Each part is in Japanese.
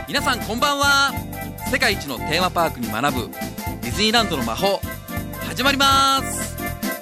皆さんこんばんは。世界一のテーマパークに学ぶディズニーランドの魔法始まります。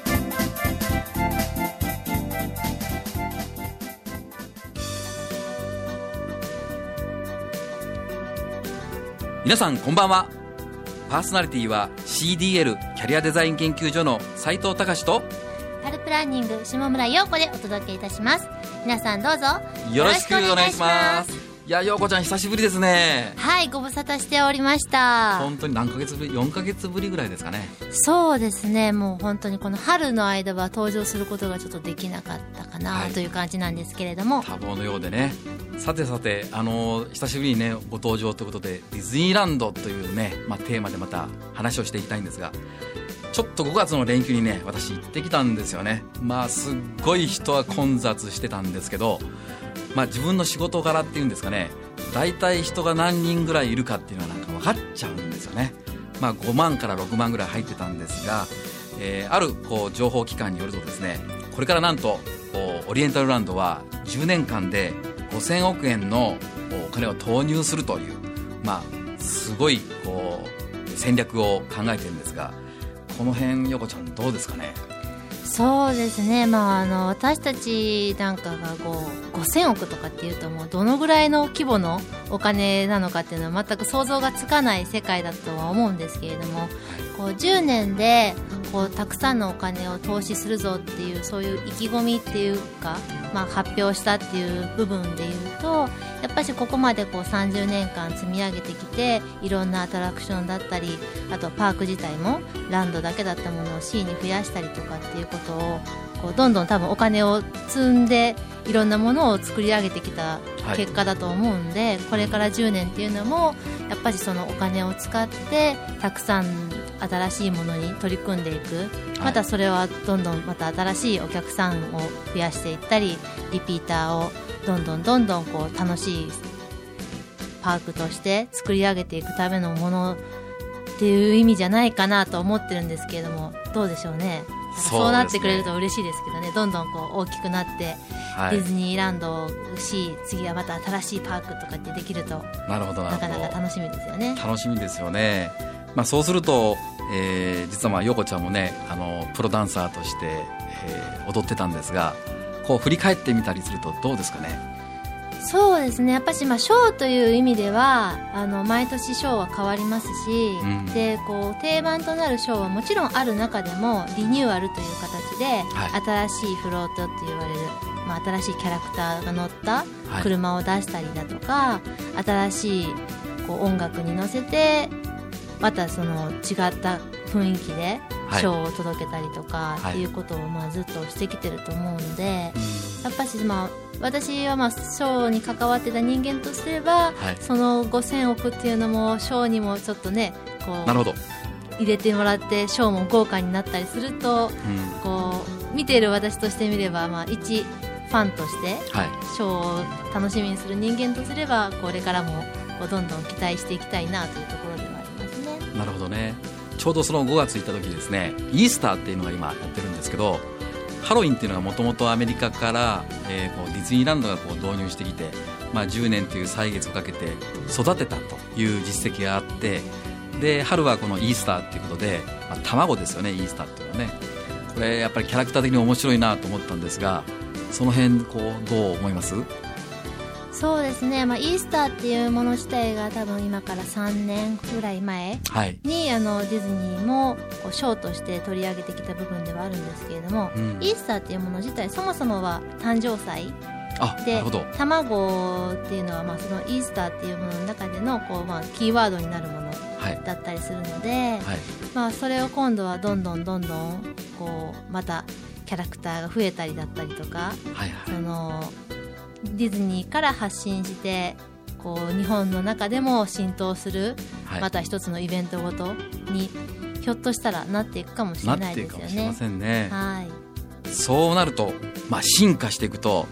皆さんこんばんは。パーソナリティは CDL キャリアデザイン研究所の斉藤隆と春プランニング下村陽子でお届けいたします。皆さんどうぞよろしくお願いします。いや、陽子ちゃん久しぶりですね。 はい、ご無沙汰しておりました。 本当に何ヶ月ぶり、4ヶ月ぶりぐらいですかね。 そうですね、もう本当にこの春の間は登場することがちょっとできなかったかな、という感じなんですけれども、 多忙のようでね。さてさて、久しぶりにねご登場ということでディズニーランドというね、テーマでまた話をしていきたいんですが、ちょっと5月の連休にね私行ってきたんですよね。すっごい人は混雑してたんですけど、自分の仕事柄っていうんですかね、大体人が何人ぐらいいるかっていうのはなんか分かっちゃうんですよね。5万から6万ぐらい入ってたんですが、ある情報機関によるとですね、これからなんとオリエンタルランドは10年間で5000億円のお金を投入するという、すごい戦略を考えてるんですが、この辺陽子ちゃんどうですかね。 そうですね、私たちなんかが5000億とかっていうともうどのぐらいの規模のお金なのかっていうのは全く想像がつかない世界だとは思うんですけれども、10年でたくさんのお金を投資するぞっていうそういう意気込みっていうか、発表したっていう部分でいうと、やっぱりここまで30年間積み上げてきて、いろんなアトラクションだったり、あとパーク自体もランドだけだったものを C に増やしたりとかっていうことをどんどん多分お金を積んでいろんなものを作り上げてきた結果だと思うんで、これから10年っていうのもやっぱりそのお金を使ってたくさん新しいものに取り組んでいく、またそれはどんどんまた新しいお客さんを増やしていったり、リピーターをどんどん楽しいパークとして作り上げていくためのものっていう意味じゃないかなと思ってるんですけれども、どうでしょうね。そうなってくれると嬉しいですけどね。どんどん大きくなって、ディズニーランド C、次はまた新しいパークとかってできると、なかなか楽しみですよね。 楽しみですよね。そうすると、実は陽子ちゃんもねプロダンサーとして、踊ってたんですが、振り返ってみたりするとどうですかね。 そうですね、やっぱりショーという意味では毎年ショーは変わりますし、で定番となるショーはもちろんある中でもリニューアルという形で、新しいフロートって言われる、新しいキャラクターが乗った車を出したりだとか、新しい音楽に乗せてまたその違った雰囲気でショーを届けたりとかっていうことをずっとしてきてると思うので、やっぱり私はショーに関わってた人間とすれば、その5000億っていうのもショーにもちょっとねなるほど入れてもらって、ショーも豪華になったりすると、見ている私としてみれば、一ファンとして、ショーを楽しみにする人間とすれば、これからもどんどん期待していきたいなというところではありますね。 なるほどね。ちょうどその5月行った時ですね、イースターっていうのが今やってるんですけど、ハロウィンっていうのがもともとアメリカから、ディズニーランドが導入してきて、10年という歳月をかけて育てたという実績があって、で春はこのイースターっていうことで、卵ですよね、イースターっていうのはね。これやっぱりキャラクター的に面白いなと思ったんですが、その辺どう思います？ そうですね、イースターっていうもの自体が多分今から3年ぐらい前に、ディズニーもショーとして取り上げてきた部分ではあるんですけれども、イースターっていうもの自体そもそもは誕生祭で、卵っていうのはそのイースターっていうものの中でのキーワードになるものだったりするので、それを今度はどんどんまたキャラクターが増えたりだったりとか、そのディズニーから発信して日本の中でも浸透する、また一つのイベントごとにひょっとしたらなっていくかもしれないですよね。なっていくかもしれませんね。 そうなると、進化していくと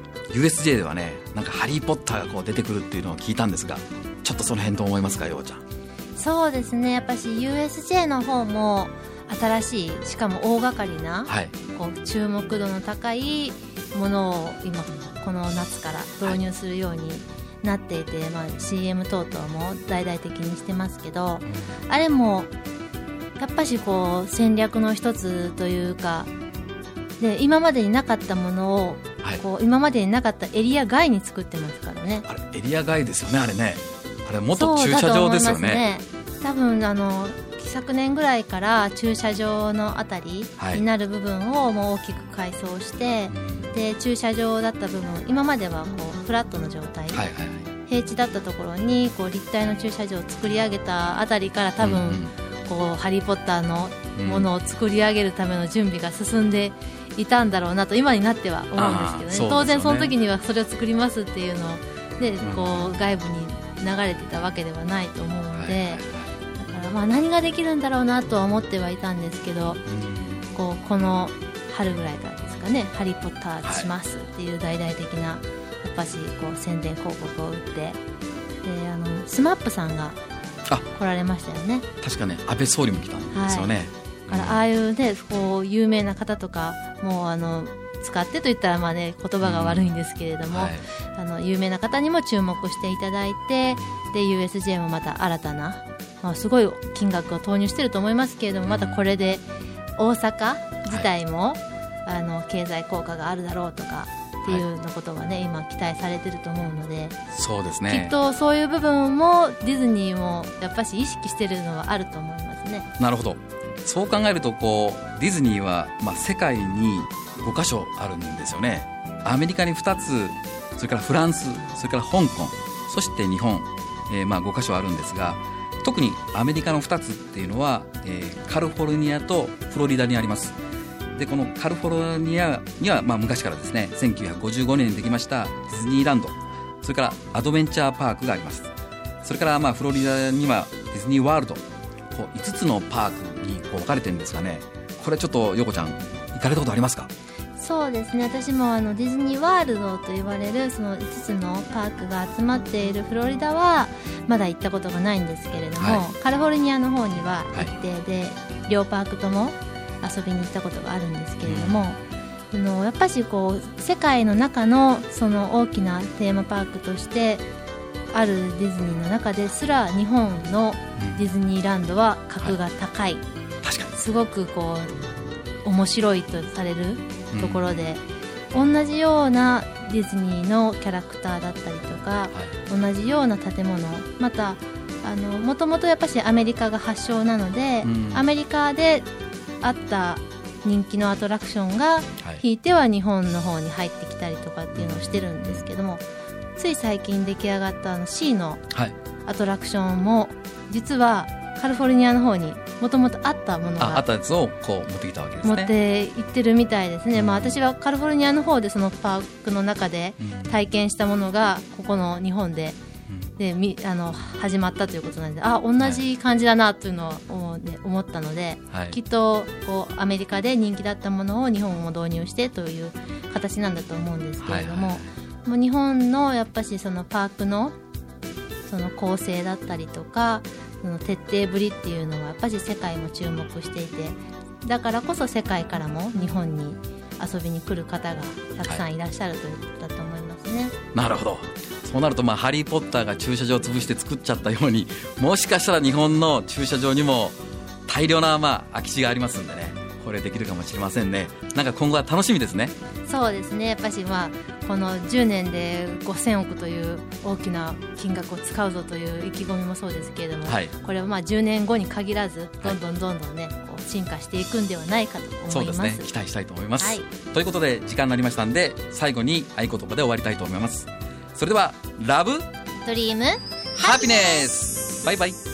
USJ ではね、なんかハリーポッターが出てくるっていうのを聞いたんですが、ちょっとその辺どう思いますか、ようちゃん。 そうですね、やっぱし USJ の方も新しい、しかも大掛かりな、注目度の高いものを今この夏から導入するようになっていて、CM 等々も大々的にしてますけど、あれもやっぱしこう戦略の一つというかで、今までになかったものを、こう今までになかったエリア外に作ってますからね。 あれエリア外ですよね、あれね。あれ元駐車場ですよね。 多分昨年ぐらいから駐車場のあたりになる部分をもう大きく改装して、で駐車場だった部分、今まではこうフラットの状態、平地だったところにこう立体の駐車場を作り上げたあたりから、多分こうハリーポッターのものを作り上げるための準備が進んでいたんだろうなと今になっては思うんですけどね。当然その時にはそれを作りますっていうのでこう外部に流れていたわけではないと思うので、だから何ができるんだろうなとは思ってはいたんですけど、この春ぐらいからですかね、ハリーポッターしますっていう大々的なやっぱしこう宣伝広告を打って、でスマップさんが来られましたよね。 確かね、安倍総理も来たんですよね。 だからああいうね、こう有名な方とかも使ってといったら言葉が悪いんですけれども、有名な方にも注目していただいて、で USJ もまた新たな、すごい金額を投入していると思いますけれども、またこれで大阪自体も、経済効果があるだろうとかっていうようなことがね、今期待されてると思うので、 そうですね、 きっとそういう部分もディズニーもやっぱし意識してるのはあると思いますね。 なるほど。そう考えるとディズニーは、世界に5カ所あるんですよね。アメリカに2つ、それからフランス、それから香港、そして日本、5カ所あるんですが、特にアメリカの2つっていうのは、カリフォルニアとフロリダにあります。でこのカリフォルニアには、昔からですね、1955年にできましたディズニーランド、それからアドベンチャーパークがあります。それからフロリダにはディズニーワールド、5つのパークに分かれてるんですがね、これちょっと陽子ちゃん行かれたことありますか？ そうですね、私もディズニーワールドと言われるその5つのパークが集まっているフロリダはまだ行ったことがないんですけれども、カリフォルニアの方には一定で、両パークとも遊びに行ったことがあるんですけれども、やっぱし世界の中のその大きなテーマパークとしてあるディズニーの中ですら、日本のディズニーランドは格が高い、 確かにすごく面白いとされるところで、同じようなディズニーのキャラクターだったりとか、同じような建物、またもともとやっぱしアメリカが発祥なので、アメリカであった人気のアトラクションがひいては日本の方に入ってきたりとかっていうのをしてるんですけども、つい最近出来上がったC のアトラクションも実はカリフォルニアの方にもともとあったものがあったやつを持ってきたわけですね。 持って行ってるみたいですね。私はカリフォルニアの方でそのパークの中で体験したものがここの日本で、始まったということなので、同じ感じだなというのを、思ったので、きっとアメリカで人気だったものを日本も導入してという形なんだと思うんですけれども、もう日本のやっぱしそのパークのその構成だったりとか、その徹底ぶりっていうのはやっぱり世界も注目していて、だからこそ世界からも日本に遊びに来る方がたくさんいらっしゃるということだと思いますね。 なるほど。そうなるとハリーポッターが駐車場を潰して作っちゃったように、もしかしたら日本の駐車場にも大量な空き地がありますんでね、これできるかもしれませんね。なんか今後は楽しみですね。 そうですね、やっぱしこの10年で5000億という大きな金額を使うぞという意気込みもそうですけれども、これは10年後に限らずどんどんね、進化していくんではないかと思います。 そうですね、期待したいと思います、ということで時間になりましたんで、最後に合言葉で終わりたいと思います。それではラブドリームハピネス、バイバイ。